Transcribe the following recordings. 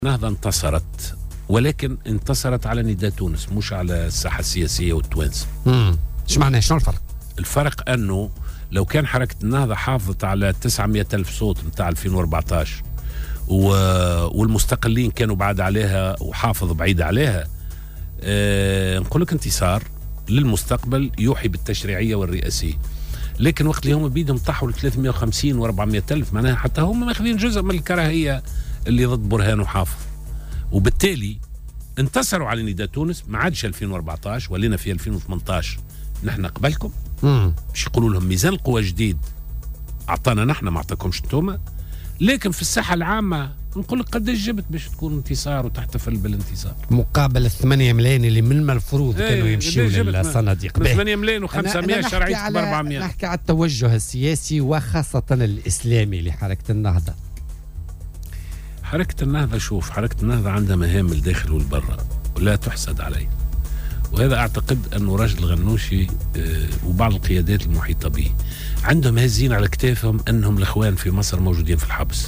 النهضة انتصرت، ولكن انتصرت على نداء تونس مش على الساحة السياسية والتوانسة. ايش معناه؟ شنو الفرق؟ الفرق أنه لو كان حركة النهضة حافظت على 900 ألف صوت متاع 2014 والمستقلين كانوا بعد عليها وحافظ بعيد عليها، نقول لك انتصار للمستقبل يوحي بالتشريعية والرئاسية. لكن وقت اللي هم بيدهم طاحوا ل 350 و 400 ألف، معناها حتى هم ماخذين جزء من الكراهية اللي ضد برهان وحافظ، وبالتالي انتصروا على نداء تونس. ما عادش 2014 ولينا في 2018 نحن قبلكم، مش يقولوا لهم ميزان القوى جديد اعطانا نحن ما اعطاكمش انتوما. لكن في الساحه العامه نقول لك قداش جبت باش تكون انتصار وتحتفل بالانتصار مقابل 8 ملايين اللي من المفروض كانوا يمشيوا للصناديق. 8 ملايين و500 شرعيه ب 400. نحكي على التوجه السياسي وخاصه الاسلامي لحركه النهضه. حركه النهضه، شوف، حركه النهضه عندها مهام الداخل والبرة ولا تحسد عليه، وهذا اعتقد انه راجل الغنوشي وبعض القيادات المحيطه به عندهم هزين على كتافهم انهم الاخوان في مصر موجودين في الحبس،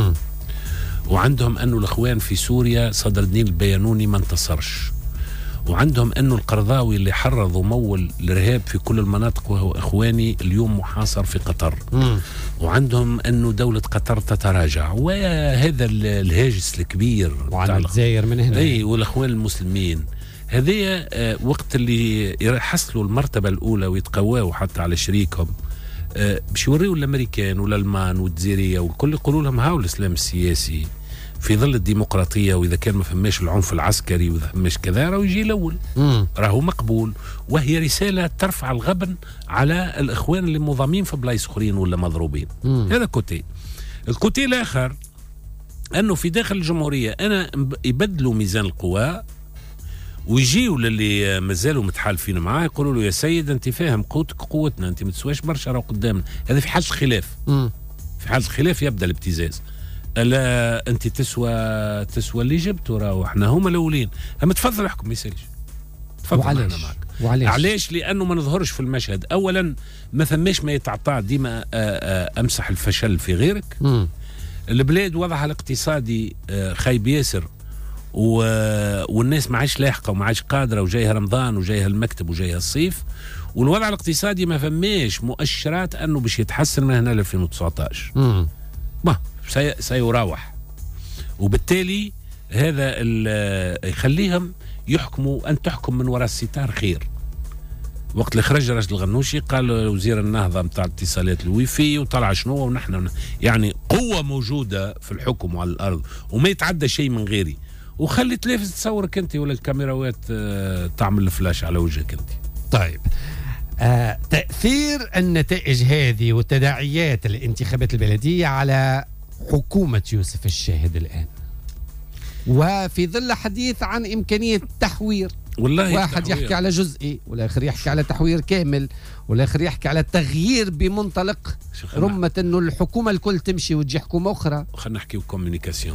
وعندهم انه الاخوان في سوريا صدر الدين البيانوني ما انتصرش، وعندهم انه القرضاوي اللي حرض ومول الارهاب في كل المناطق وهو اخواني اليوم محاصر في قطر، وعندهم انه دوله قطر تتراجع، وهذا الهاجس الكبير وعن الجزائر من هنا، اي، والاخوان المسلمين هذه وقت اللي يحصلوا المرتبه الاولى ويتقواوا حتى على شريكهم، باش يوريوا الامريكان والالمان والجزائريه والكل يقولوا لهم هاو الاسلام السياسي في ظل الديمقراطيه، واذا كان ما فماش العنف العسكري واذا فماش كذا راهو يجي الاول، راهو مقبول. وهي رساله ترفع الغبن على الاخوان اللي منظمين في بلايص اخرين ولا مضروبين. هذا كوتي. الكوتي الاخر انه في داخل الجمهوريه انا يبدلوا ميزان القوى ويجيوا للي مازالوا متحالفين معاه يقولوا له يا سيد انت فاهم قوتك قوتنا، انت ما تسواش برشا راهو قدامنا. هذا في حاله الخلاف. في حاله الخلاف يبدا الابتزاز. الا انت تسوى اللي جبته، راهو احنا هما الاولين. اما تفضل احكم ما يسالش. تفضل احنا معك. علاش؟ لانه ما نظهرش في المشهد. اولا ما ثماش ما يتعطى، ديما امسح الفشل في غيرك. البلاد وضعها الاقتصادي خايب ياسر، والناس ما عادش لاحقه وما عادش قادره، وجايها رمضان وجايها المكتب وجايها الصيف، والوضع الاقتصادي ما فماش مؤشرات انه باش يتحسن من هنا ل 2019. ما سيراوح، وبالتالي هذا يخليهم يحكموا. ان تحكم من وراء الستار خير. وقت اللي خرج راشد الغنوشي قال وزير النهضه نتاع الاتصالات الويفي وطلع شنو، ونحن يعني قوه موجوده في الحكم على الارض وما يتعدى شيء من غيري، وخلي تلفز تصورك انت ولا الكاميراوات تعمل الفلاش على وجهك انت. طيب، تأثير النتائج هذه وتداعيات الانتخابات البلدية على حكومة يوسف الشاهد الآن، وفي ظل حديث عن إمكانية التحوير. والله واحد يحكي على جزئي، والآخر يحكي على تحوير كامل، والآخر يحكي على تغيير بمنطلق رمة أنه الحكومة الكل تمشي وتجي حكومة أخرى. خلينا نحكي كوميونيكاسيون.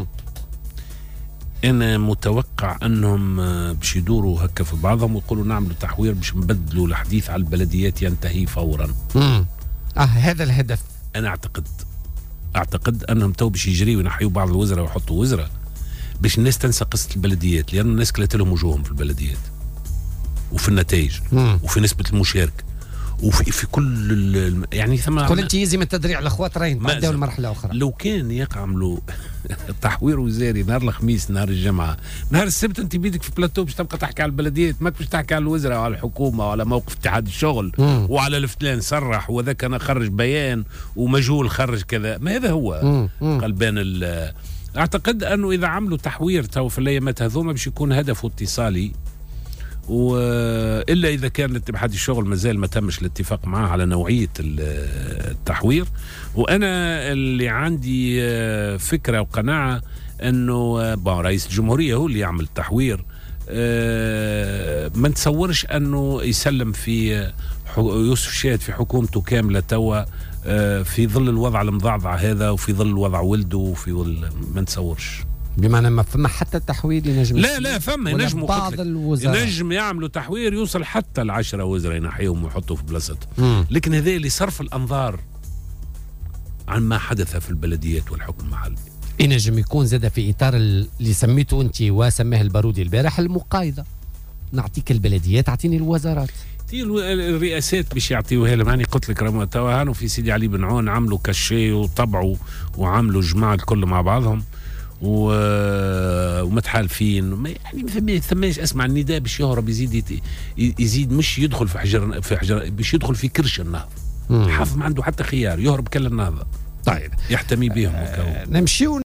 أنا متوقع أنهم باش يدوروا هكا في بعضهم ويقولوا نعملوا تحوير باش نبدلوا الحديث على البلديات ينتهي فورا. هذا الهدف. أنا أعتقد أنهم تو باش يجريوا وينحيوا بعض الوزراء ويحطوا وزراء باش الناس تنسى قصة البلديات، لأن الناس كلت لهم وجوههم في البلديات وفي النتائج وفي نسبة المشاركة وفي كل يعني ثم تقول انت يزي من التدريع الاخوات راين بعدوا المرحله اخرى. لو كان يعملوا تحوير وزاري نهار الخميس نهار الجمعه، نهار السبت انت بيدك في بلاتو باش تبقى تحكي على البلديات، ما باش تحكي على الوزراء وعلى الحكومه وعلى موقف اتحاد الشغل وعلى الفتلان صرح وذاك انا خرج بيان ومجهول خرج كذا. ما هذا هو قلبان. اعتقد انه اذا عملوا تحوير تو في الايامات هذوما باش يكون هدفه اتصالي، وإلا إذا كان اتحاد الشغل مازال ما تمش الاتفاق معاه على نوعية التحوير. وأنا اللي عندي فكرة وقناعة أنه رئيس الجمهورية هو اللي يعمل التحوير. ما نتصورش أنه يسلم في يوسف الشاهد في حكومته كاملة توا في ظل الوضع المضعضع هذا وفي ظل وضع ولده وفي ظل، ما نتصورش. بمعنى ما فما حتى التحوير ينجم. لا فما ينجموا بعض الوزراء ينجم يعملوا تحوير يوصل حتى ال10 وزراء ينحيهم ويحطوا في بلاصتهم. لكن هذا اللي صرف الأنظار عن ما حدث في البلديات والحكم المحلي. ينجم يكون زاد في اطار اللي سميته انت وسماه البارودي البارح المقايضه، نعطيك البلديات اعطيني الوزارات. الرئاسات باش يعطيوها لهم. يعني قلت لك راهو توا هانوا في سيدي علي بن عون عملوا كاشي وطبعوا وعملوا جماعه الكل مع بعضهم ومتحالفين. يعني ما ثماش اسمع النداء باش يهرب يزيد مش يدخل في حجر باش يدخل في كرش النهضه. حافظ ما عنده حتى خيار، يهرب كل النهضه. طيب يحتمي بهم نمشيو